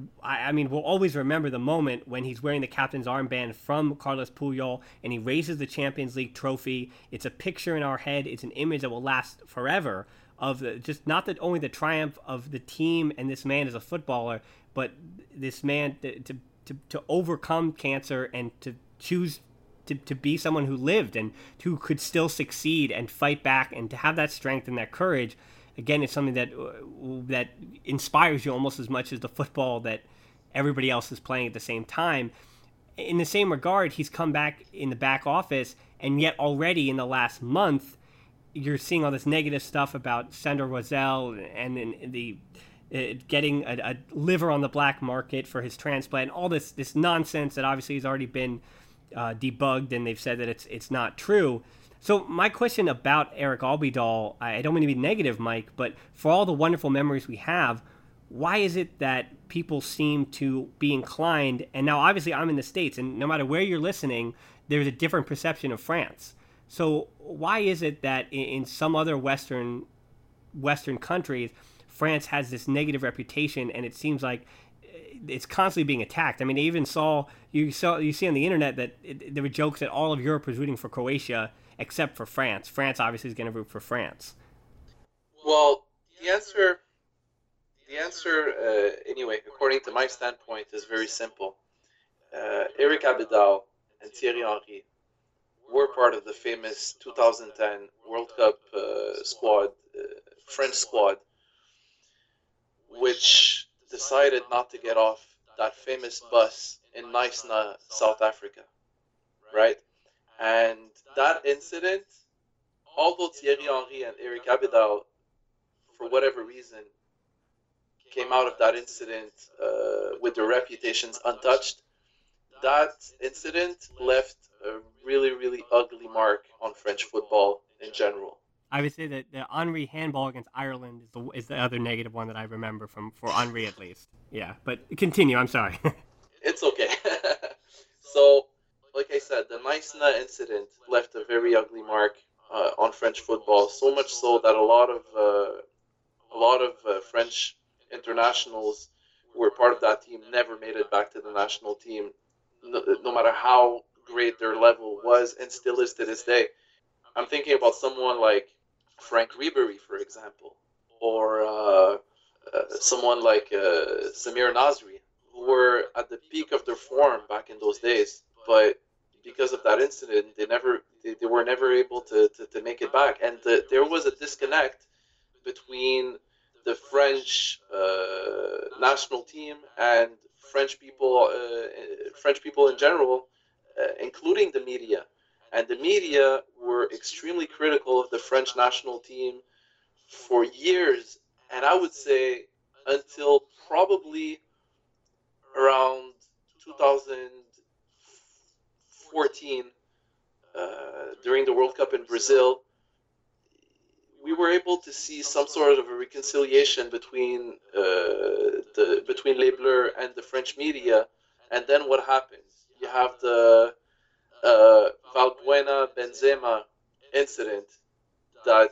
Speaker 5: I mean, we'll always remember the moment when he's wearing the captain's armband from Carlos Puyol and he raises the Champions League trophy. It's a picture in our head. It's an image that will last forever of the, just not that only the triumph of the team and this man as a footballer, but this man to to, to, to overcome cancer and to choose to, to be someone who lived and who could still succeed and fight back, and to have that strength and that courage. Again, it's something that that inspires you almost as much as the football that everybody else is playing at the same time. In the same regard, he's come back in the back office, and yet already in the last month, you're seeing all this negative stuff about Sandro Rosell and, and the uh, getting a, a liver on the black market for his transplant. All this this nonsense that obviously has already been uh, debugged, and they've said that it's it's not true. So my question about Eric Abidal, I don't mean to be negative, Mike, but for all the wonderful memories we have, why is it that people seem to be inclined, and now obviously I'm in the States, and no matter where you're listening, there's a different perception of France. So why is it that in some other Western Western countries, France has this negative reputation, and it seems like it's constantly being attacked? I mean, I even saw, you saw, you see on the internet that it, there were jokes that all of Europe was rooting for Croatia, except for France. France obviously is going to root for France.
Speaker 6: Well, the answer, the answer, uh, anyway, according to my standpoint, is very simple. Uh, Eric Abidal and Thierry Henry were part of the famous two thousand ten World Cup uh, squad, uh, French squad, which decided not to get off that famous bus in Nyasna, South Africa, right? And that incident, although Thierry Henry and Eric Abidal, for whatever reason, came out of that incident uh, with their reputations untouched, that incident left a really, really ugly mark on French football in general.
Speaker 5: I would say that the Henry handball against Ireland is the, is the other negative one that I remember from for Henry at least. Yeah, but continue. I'm sorry.
Speaker 6: It's okay. So, like I said, the Nyasna incident left a very ugly mark uh, on French football. So much so that a lot of uh, a lot of uh, French internationals who were part of that team never made it back to the national team, no, no matter how great their level was and still is to this day. I'm thinking about someone like Frank Ribery, for example, or uh, uh, someone like uh, Samir Nasri, who were at the peak of their form back in those days, but because of that incident, they never, they, they were never able to, to, to make it back. And the, there was a disconnect between the French uh, national team and French people, uh, French people in general, uh, including the media. And the media were extremely critical of the French national team for years, and I would say until probably around two thousand fourteen, uh, during the World Cup in Brazil, we were able to see some sort of a reconciliation between uh, the between Les Bleus and the French media. And then what happens? You have the uh, Valbuena Benzema incident that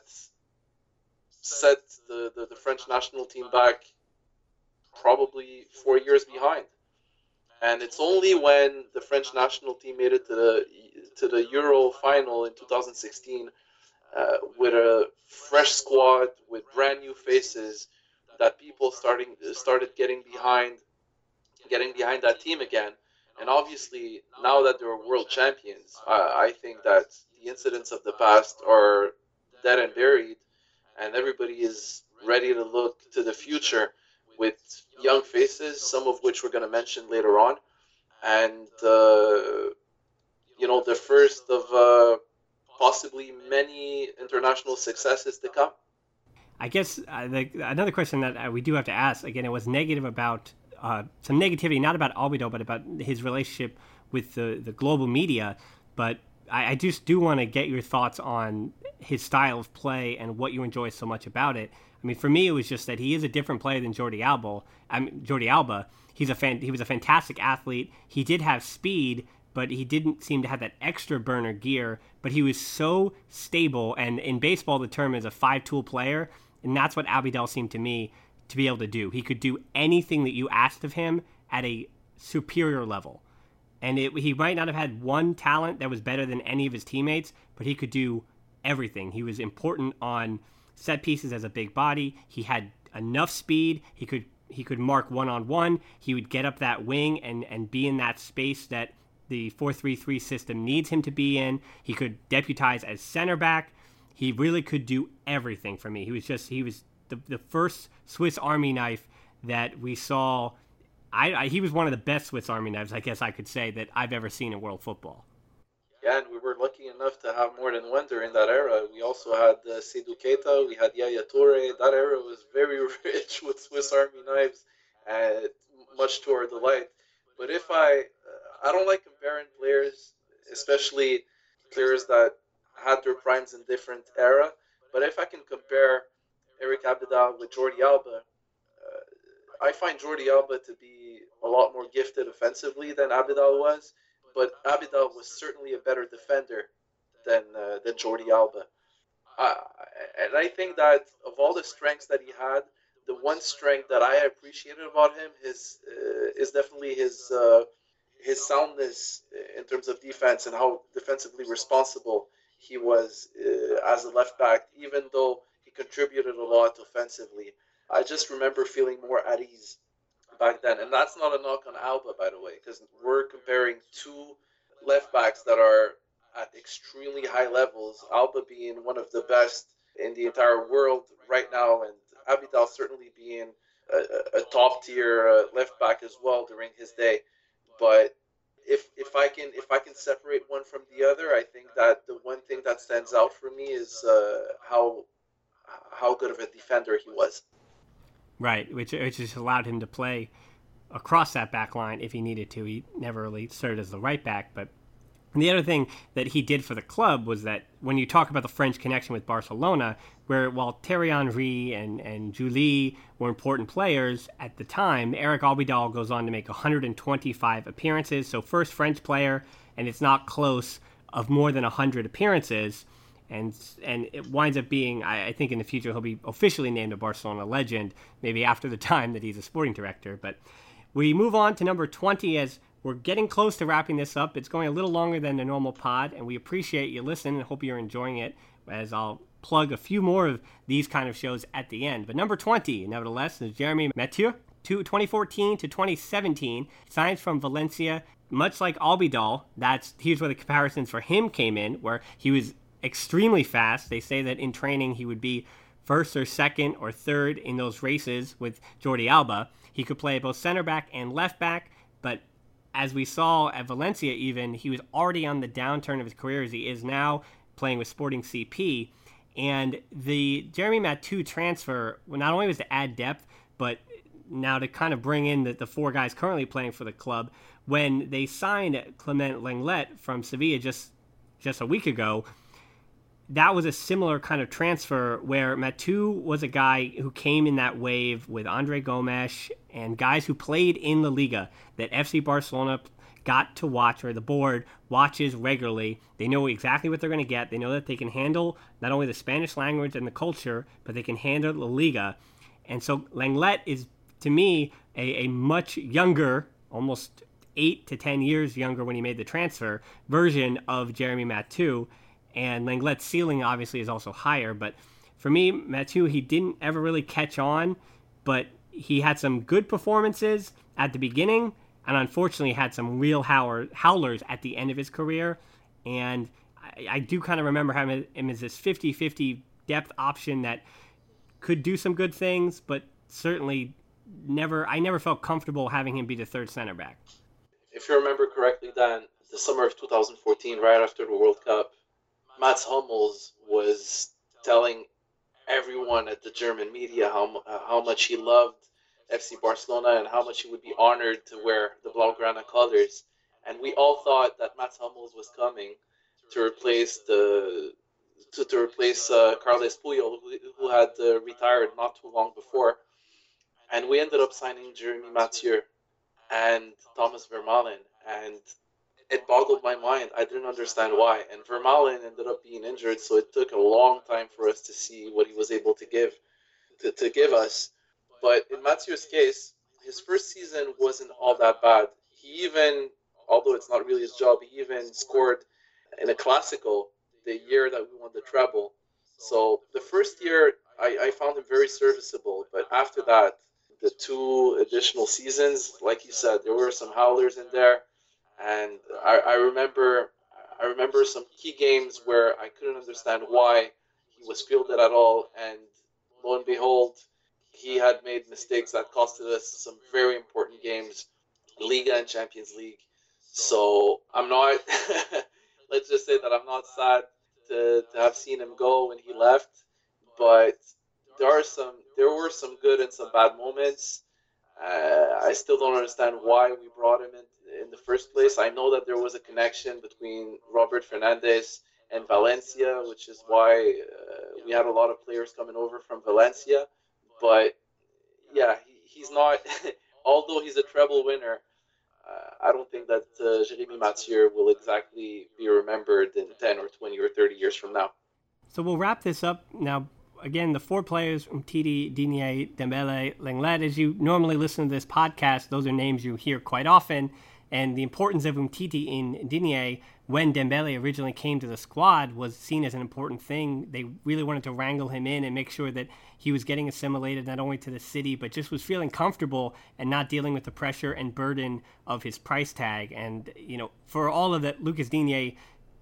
Speaker 6: set the, the, the French national team back probably four years behind. And it's only when the French national team made it to the to the Euro final in two thousand sixteen uh, with a fresh squad with brand new faces that people starting started getting behind, getting behind that team again. And obviously, now that they're world champions, uh, I think that the incidents of the past are dead and buried, and everybody is ready to look to the future with young faces, some of which we're going to mention later on. And, uh, you know, the first of uh, possibly many international successes to come.
Speaker 5: I guess uh, the, another question that uh, we do have to ask, again, it was negative about, uh, some negativity, not about Albido, but about his relationship with the, the global media. But I, I just do want to get your thoughts on his style of play and what you enjoy so much about it. I mean, for me, it was just that he is a different player than Jordi Alba. I mean, Jordi Alba. He's a fan. He was a fantastic athlete. He did have speed, but he didn't seem to have that extra burner gear. But he was so stable, and in baseball, the term is a five-tool player, and that's what Abidal seemed to me to be able to do. He could do anything that you asked of him at a superior level. And it, he might not have had one talent that was better than any of his teammates, but he could do everything. He was important on set pieces as a big body. He had enough speed. He could he could mark one-on-one. He would get up that wing and, and be in that space that the four three three system needs him to be in. He could deputize as center back. He really could do everything for me. He was just, he was the, the first Swiss Army knife that we saw. I, I he was one of the best Swiss Army knives, I guess I could say, that I've ever seen in world football.
Speaker 6: Yeah, and we were lucky enough to have more than one during that era. We also had uh, Seydou Keita, we had Yaya Touré. That era was very rich with Swiss Army knives, uh, much to our delight. But if I, uh, I don't like comparing players, especially players that had their primes in different era. But if I can compare Eric Abidal with Jordi Alba, uh, I find Jordi Alba to be a lot more gifted offensively than Abidal was. But Abidal was certainly a better defender than uh, than Jordi Alba. Uh, and I think that of all the strengths that he had, the one strength that I appreciated about him is uh, is definitely his uh, his soundness in terms of defense and how defensively responsible he was uh, as a left back, even though he contributed a lot offensively. I just remember feeling more at ease back then. And that's not a knock on Alba, by the way, because we're comparing two left backs that are at extremely high levels, Alba being one of the best in the entire world right now, and Abidal certainly being a, a top-tier uh, left back as well during his day. But if if I can if I can separate one from the other, I think that the one thing that stands out for me is uh, how how good of a defender he was.
Speaker 5: Right, which, which just allowed him to play across that back line if he needed to. He never really served as the right back. But the other thing that he did for the club was that when you talk about the French connection with Barcelona, where while Thierry Henry and, and Julie were important players at the time, Eric Abidal goes on to make one hundred twenty-five appearances. So first French player, and it's not close, of more than one hundred appearances. And and it winds up being, I, I think in the future, he'll be officially named a Barcelona legend, maybe after the time that he's a sporting director. But we move on to number twenty as we're getting close to wrapping this up. It's going a little longer than the normal pod, and we appreciate you listening and hope you're enjoying it, as I'll plug a few more of these kind of shows at the end. But number twenty, nevertheless, is Jeremy Mathieu. twenty fourteen to twenty seventeen, signs from Valencia. Much like Abidal, that's here's where the comparisons for him came in, where he was extremely fast. They say that in training he would be first or second or third in those races with Jordi Alba. He could play both center back and left back, but as we saw at Valencia even, he was already on the downturn of his career as he is now, playing with Sporting C P. And the Jeremy Mathieu transfer, well, not only was to add depth, but now to kind of bring in the, the four guys currently playing for the club. When they signed Clement Lenglet from Sevilla just just a week ago, that was a similar kind of transfer where Mathieu was a guy who came in that wave with Andre Gomes and guys who played in La Liga that F C Barcelona got to watch, or the board watches regularly. They know exactly what they're going to get. They know that they can handle not only the Spanish language and the culture, but they can handle La Liga. And so Lenglet is, to me, a, a much younger, almost eight to ten years younger when he made the transfer, version of Jeremy Mathieu. And Lenglet's ceiling obviously is also higher. But for me, Mathieu, he didn't ever really catch on, but he had some good performances at the beginning, and unfortunately had some real howler, howlers at the end of his career. And I, I do kind of remember having him as this fifty-fifty depth option that could do some good things, but certainly never, I never felt comfortable having him be the third center back.
Speaker 6: If you remember correctly, Dan, the summer of two thousand fourteen, right after the World Cup, Mats Hummels was telling everyone at the German media how uh, how much he loved F C Barcelona and how much he would be honored to wear the Blaugrana colors. And we all thought that Mats Hummels was coming to replace the to, to replace uh, Carles Puyol, who, who had uh, retired not too long before. And we ended up signing Jeremy Mathieu and Thomas Vermaelen, and it boggled my mind. I didn't understand why. And Vermaelen ended up being injured, so it took a long time for us to see what he was able to give to, to give us. But in Mathieu's case, his first season wasn't all that bad. He even, although it's not really his job, he even scored in a Classical the year that we won the treble. So the first year, I, I found him very serviceable. But after that, the two additional seasons, like you said, there were some howlers in there. And I, I remember I remember some key games where I couldn't understand why he was fielded at all. And lo and behold, he had made mistakes that costed us some very important games, Liga and Champions League. So I'm not, let's just say that I'm not sad to, to have seen him go when he left. But there are some, there were some good and some bad moments. Uh, I still don't understand why we brought him in in the first place. I know that there was a connection between Robert Fernandez and Valencia, which is why uh, we had a lot of players coming over from Valencia. But yeah, he, he's not, although he's a treble winner, uh, I don't think that uh, Jeremy Mathieu will exactly be remembered in ten or twenty or thirty years from now.
Speaker 5: So we'll wrap this up now. Again, the four players, Umtiti, Digne, Dembele, Lenglet, as you normally listen to this podcast, those are names you hear quite often. And the importance of Umtiti in Digne when Dembele originally came to the squad was seen as an important thing. They really wanted to wrangle him in and make sure that he was getting assimilated not only to the city, but just was feeling comfortable and not dealing with the pressure and burden of his price tag. And, you know, for all of that, Lucas Digne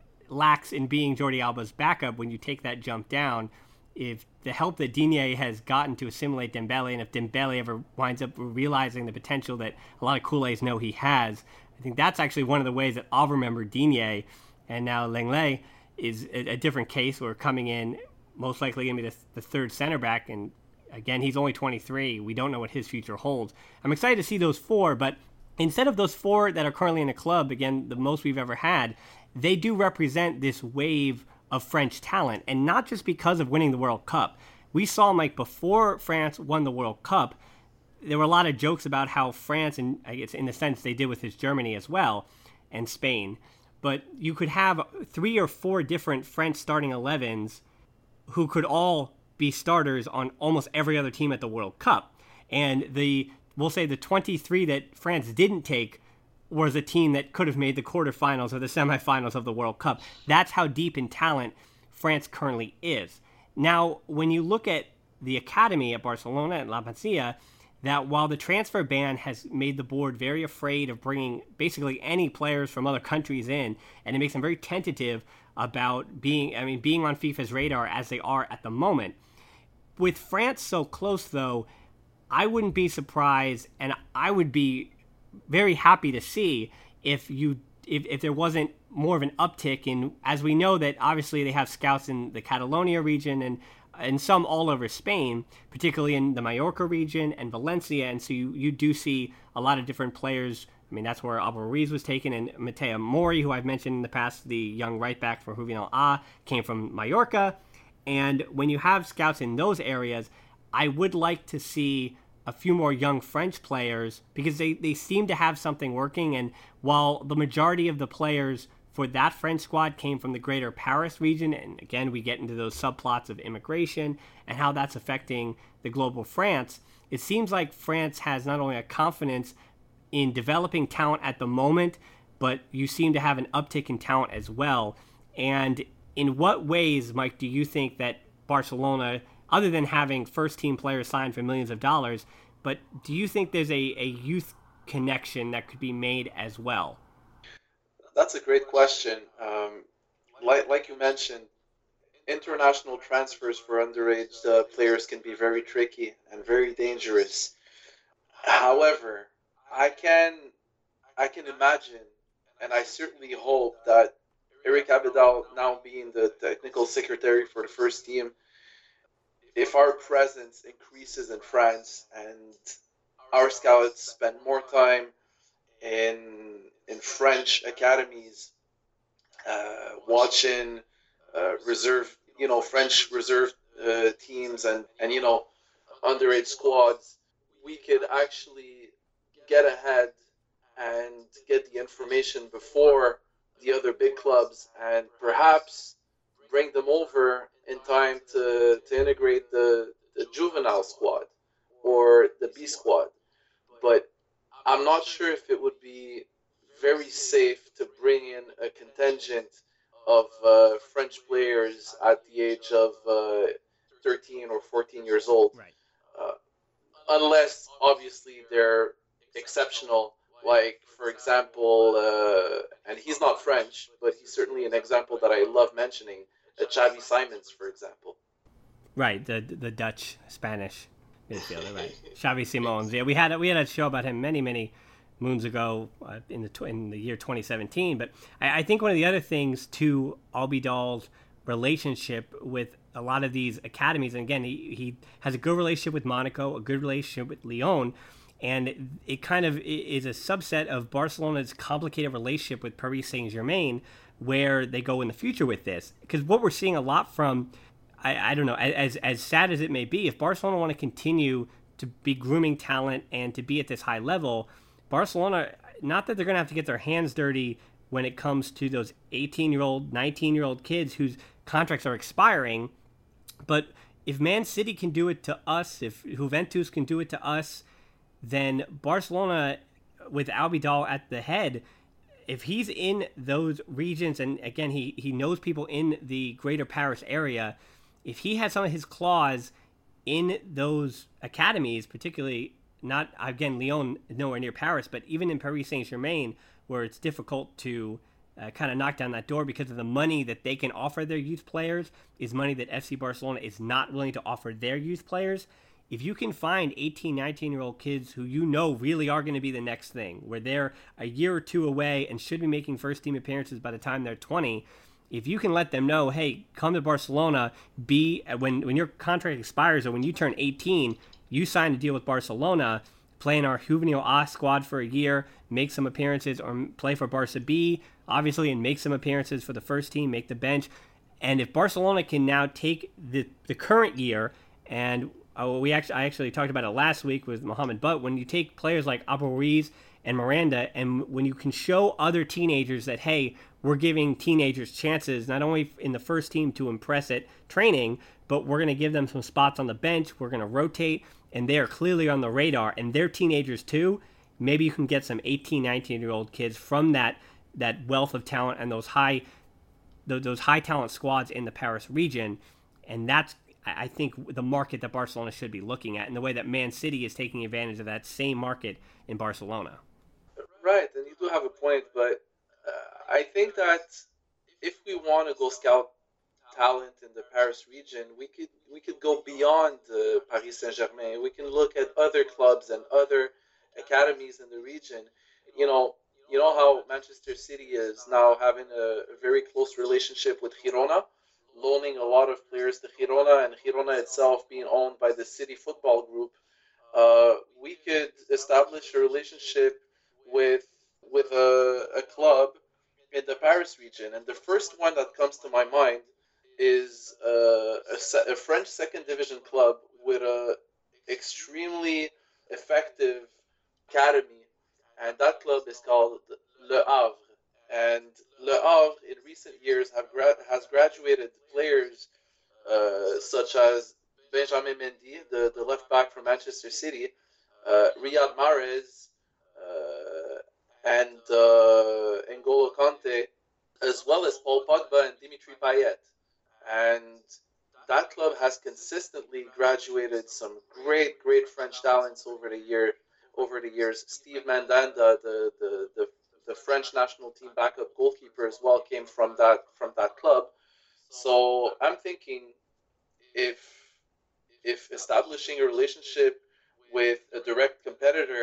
Speaker 5: lacks in being Jordi Alba's backup when you take that jump down. If the help that Digne has gotten to assimilate Dembele, and if Dembele ever winds up realizing the potential that a lot of Kool-Aids know he has, I think that's actually one of the ways that I'll remember Digne. And now Lenglet is a, a different case. We're coming in most likely going to be the, the third center back, and again, he's only twenty-three. We don't know what his future holds. I'm excited to see those four, but instead of those four that are currently in the club, again, the most we've ever had, they do represent this wave of French talent, and not just because of winning the World Cup. We saw, Mike, before France won the World Cup, there were a lot of jokes about how France, and I guess in a sense they did with his Germany as well, and Spain, but you could have three or four different French starting elevens who could all be starters on almost every other team at the World Cup. And the, we'll say the twenty-three that France didn't take was a team that could have made the quarterfinals or the semifinals of the World Cup. That's how deep in talent France currently is. Now, when you look at the academy at Barcelona and La Masia, that while the transfer ban has made the board very afraid of bringing basically any players from other countries in, and it makes them very tentative about being, I mean, being on FIFA's radar as they are at the moment. With France so close, though, I wouldn't be surprised, and I would be very happy to see if you if, if there wasn't more of an uptick in, as we know that obviously they have scouts in the Catalonia region and and some all over Spain, particularly in the Mallorca region and Valencia, and so you, you do see a lot of different players. I mean, that's where Alvaro Ruiz was taken, and Mateo Mori, who I've mentioned in the past, the young right back for Juvenil A, came from Mallorca. And when you have scouts in those areas, I would like to see a few more young French players, because they, they seem to have something working. And while the majority of the players for that French squad came from the greater Paris region, and again, we get into those subplots of immigration and how that's affecting the global France, it seems like France has not only a confidence in developing talent at the moment, but you seem to have an uptick in talent as well. And in what ways, Mike, do you think that Barcelona, other than having first-team players signed for millions of dollars, but do you think there's a, a youth connection that could be made as well?
Speaker 6: That's a great question. Um, like, like you mentioned, international transfers for underage uh, players can be very tricky and very dangerous. However, I can I can imagine, and I certainly hope that Eric Abidal, now being the technical secretary for the first team, if our presence increases in France and our scouts spend more time in in French academies, uh, watching uh, reserve, you know, French reserve uh, teams and and you know underage squads, we could actually get ahead and get the information before the other big clubs and perhaps bring them over in time to, to integrate the, the juvenile squad or the B squad. But I'm not sure if it would be very safe to bring in a contingent of uh, French players at the age of uh, thirteen or fourteen years old.
Speaker 5: Right.
Speaker 6: Uh, unless, obviously, they're exceptional. Like, for example, uh, and he's not French, but he's certainly an example that I love mentioning, uh, Xavi Simons, for example.
Speaker 5: Right, the the Dutch Spanish midfielder, right? Xavi Simons. Yeah, we had a, we had a show about him many many moons ago uh, in the tw- in the year twenty seventeen. But I, I think one of the other things to Abidal's relationship with a lot of these academies, and again, he he has a good relationship with Monaco, a good relationship with Lyon. And it kind of is a subset of Barcelona's complicated relationship with Paris Saint-Germain, where they go in the future with this. Because what we're seeing a lot from, I, I don't know, as as sad as it may be, if Barcelona want to continue to be grooming talent and to be at this high level, Barcelona, not that they're going to have to get their hands dirty when it comes to those eighteen-year-old, nineteen-year-old kids whose contracts are expiring, but if Man City can do it to us, if Juventus can do it to us, then Barcelona, with Abidal at the head, if he's in those regions, and again, he, he knows people in the greater Paris area, if he has some of his claws in those academies, particularly not, again, Lyon, nowhere near Paris, but even in Paris Saint-Germain, where it's difficult to uh, kind of knock down that door because of the money that they can offer their youth players is money that F C Barcelona is not willing to offer their youth players. If you can find eighteen, nineteen-year-old kids who you know really are going to be the next thing, where they're a year or two away and should be making first-team appearances by the time they're twenty, if you can let them know, hey, come to Barcelona, be when when your contract expires or when you turn eighteen, you sign a deal with Barcelona, play in our Juvenil A squad for a year, make some appearances, or play for Barca B, obviously, and make some appearances for the first team, make the bench. And if Barcelona can now take the the current year and Oh, we actually, I actually talked about it last week with Mohamed, but when you take players like Abel Ruiz and Miranda, and when you can show other teenagers that, hey, we're giving teenagers chances, not only in the first team to impress at training, but we're going to give them some spots on the bench, we're going to rotate, and they are clearly on the radar, and they're teenagers too, maybe you can get some eighteen, nineteen-year-old kids from that that wealth of talent and those high, those high talent squads in the Paris region, and that's I think the market that Barcelona should be looking at, and the way that Man City is taking advantage of that same market in Barcelona.
Speaker 6: Right, and you do have a point, but uh, I think that if we want to go scout talent in the Paris region, we could we could go beyond uh, Paris Saint-Germain. We can look at other clubs and other academies in the region. You know, you know how Manchester City is now having a, a very close relationship with Girona, loaning a lot of players to Girona, and Girona itself being owned by the City Football Group. Uh, we could establish a relationship with with a, a club in the Paris region. And the first one that comes to my mind is uh, a, a French second division club with a extremely effective academy, and that club is called Le Havre. And Le Havre, in recent years, have gra- has graduated players uh, such as Benjamin Mendy, the, the left back from Manchester City, uh, Riyad Mahrez, uh, and uh, N'Golo Kante, as well as Paul Pogba and Dimitri Payet. And that club has consistently graduated some great, great French talents over the year, over the years. Steve Mandanda, the the the the French national team backup goalkeeper as well, came from that from that club. So I'm thinking if if establishing a relationship with a direct competitor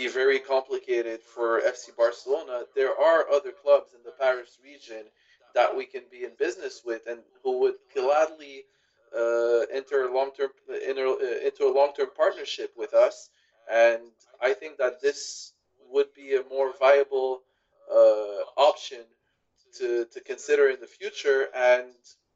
Speaker 6: be very complicated for F C Barcelona, there are other clubs in the Paris region that we can be in business with and who would gladly uh, enter long-term enter, uh, into a long-term partnership with us. And I think that this would be a more viable uh, option to, to consider in the future, and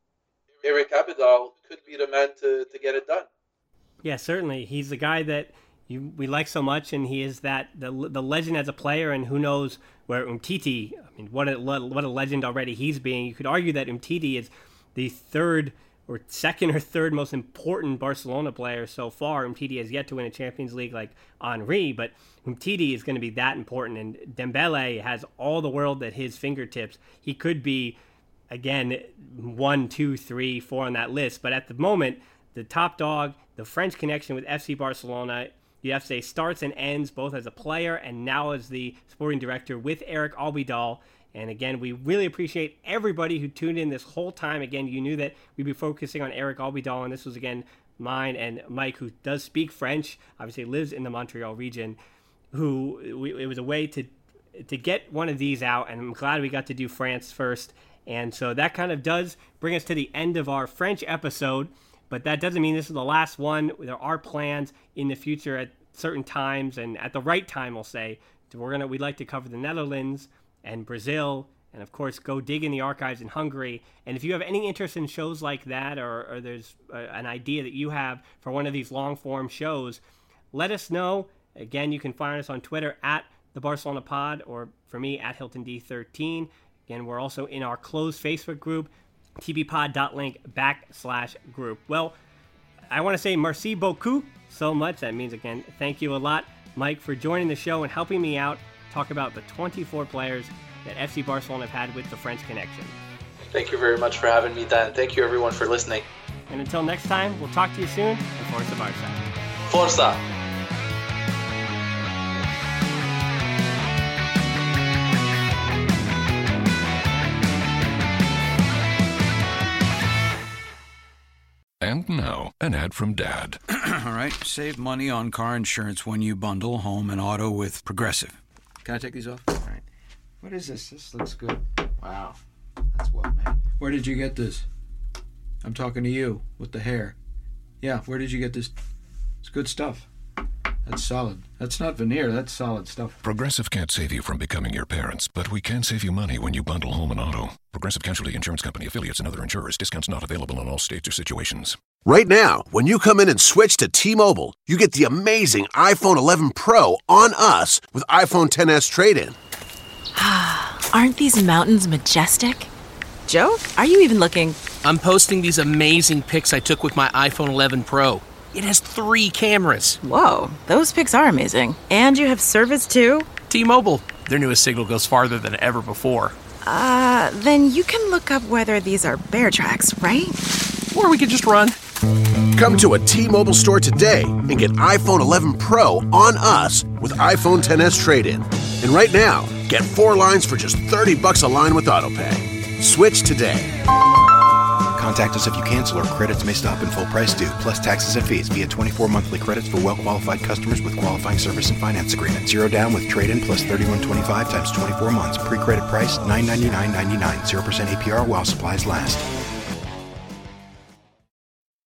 Speaker 6: Eric Abidal could be the man to, to get it done.
Speaker 5: Yeah, certainly. He's the guy that you, we like so much, and he is that the the legend as a player, and who knows where Umtiti, I mean, what a, what a legend already he's being. You could argue that Umtiti is the third or second or third most important Barcelona player so far. Umtiti has yet to win a Champions League like Henry, but Umtiti is going to be that important, and Dembele has all the world at his fingertips. He could be, again, one, two, three, four on that list, but at the moment, the top dog, the French connection with F C Barcelona, you have to say starts and ends both as a player and now as the sporting director with Eric Abidal. And again, we really appreciate everybody who tuned in this whole time. Again, you knew that we'd be focusing on Eric Abidal, and this was, again, mine and Mike, who does speak French, obviously lives in the Montreal region, who we, it was a way to to get one of these out, and I'm glad we got to do France first. And so that kind of does bring us to the end of our French episode, but that doesn't mean this is the last one. There are plans in the future at certain times, and at the right time, we'll say, we're gonna we'd like to cover the Netherlands and Brazil, and of course go dig in the archives in Hungary. And if you have any interest in shows like that, or, or there's a, an idea that you have for one of these long form shows, let us know. Again, you can find us on Twitter at the Barcelona Pod, or for me at Hilton D thirteen. Again, we're also in our closed Facebook group, tbpod.link backslash group. Well, I want to say merci beaucoup so much. That means, again, thank you a lot, Mike, for joining the show and helping me out talk about the twenty-four players that F C Barcelona have had with the French connection.
Speaker 6: Thank you very much for having me, Dan. Thank you, everyone, for listening.
Speaker 5: And until next time, we'll talk to you soon. And Forza Barca.
Speaker 6: Forza!
Speaker 7: And now, an ad from Dad.
Speaker 8: All right, save money on car insurance when you bundle home and auto with Progressive. Can I take these off? All right. What is this? This looks good. Wow, that's well made. Where did you get this? I'm talking to you with the hair. Yeah, where did you get this? It's good stuff. That's solid. That's not veneer, that's solid stuff.
Speaker 7: Progressive can't save you from becoming your parents, but we can save you money when you bundle home and auto. Progressive Casualty Insurance Company, affiliates, and other insurers. Discounts not available in all states or situations.
Speaker 9: Right now, when you come in and switch to T-Mobile, you get the amazing iPhone eleven Pro on us with iPhone X S trade-in.
Speaker 10: Aren't these mountains majestic? Joe, are you even looking?
Speaker 11: I'm posting these amazing pics I took with my iPhone eleven Pro. It has three cameras.
Speaker 10: Whoa, those pics are amazing. And you have service too?
Speaker 11: T-Mobile. Their newest signal goes farther than ever before.
Speaker 10: Uh, then you can look up whether these are bear tracks, right?
Speaker 11: Or we could just run.
Speaker 9: Come to a T-Mobile store today and get iPhone eleven Pro on us with iPhone X S trade-in. And right now, get four lines for just thirty bucks a line with AutoPay. Switch today.
Speaker 12: Contact us if you cancel or credits may stop and full price due, plus taxes and fees via twenty-four monthly credits for well-qualified customers with qualifying service and finance agreement. Zero down with trade-in plus thirty-one twenty-five times twenty-four months. Pre-credit price nine ninety-nine ninety-nine. Zero percent A P R while supplies last.